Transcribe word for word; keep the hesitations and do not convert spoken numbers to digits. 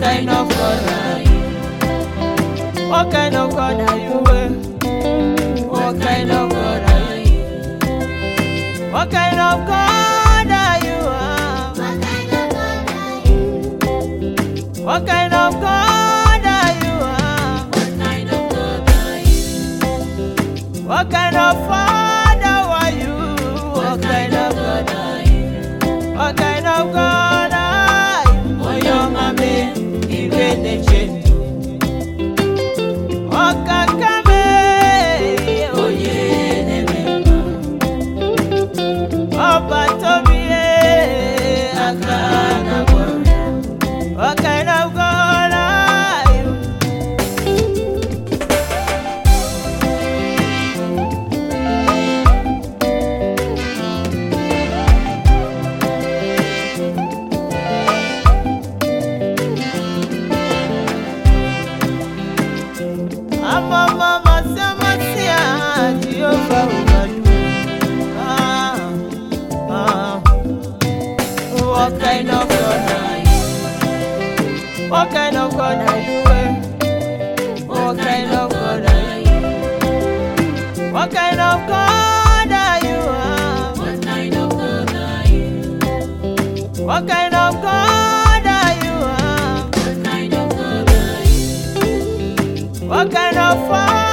kind of God are you? What kind of God are you? eh? What kind of God are you? What kind of God are you? ah? What kind of God are you? ah? What kind of Father are you? What kind of God are you? What kind of God are you? Oh, your mommy, even the change. Oh, kakame, oh yeah, nemema. Oh, batomie, akana gloria. What kind of God are you? Mama, mama, sama siya, Jehovah Ubadu. Ah, ah. What kind of God are you? What kind of God are you? eh? What kind of God are you? What kind of God are you? ah? What kind of God are you? What kind of God are you? ah? What kind of God are you? What kind of Father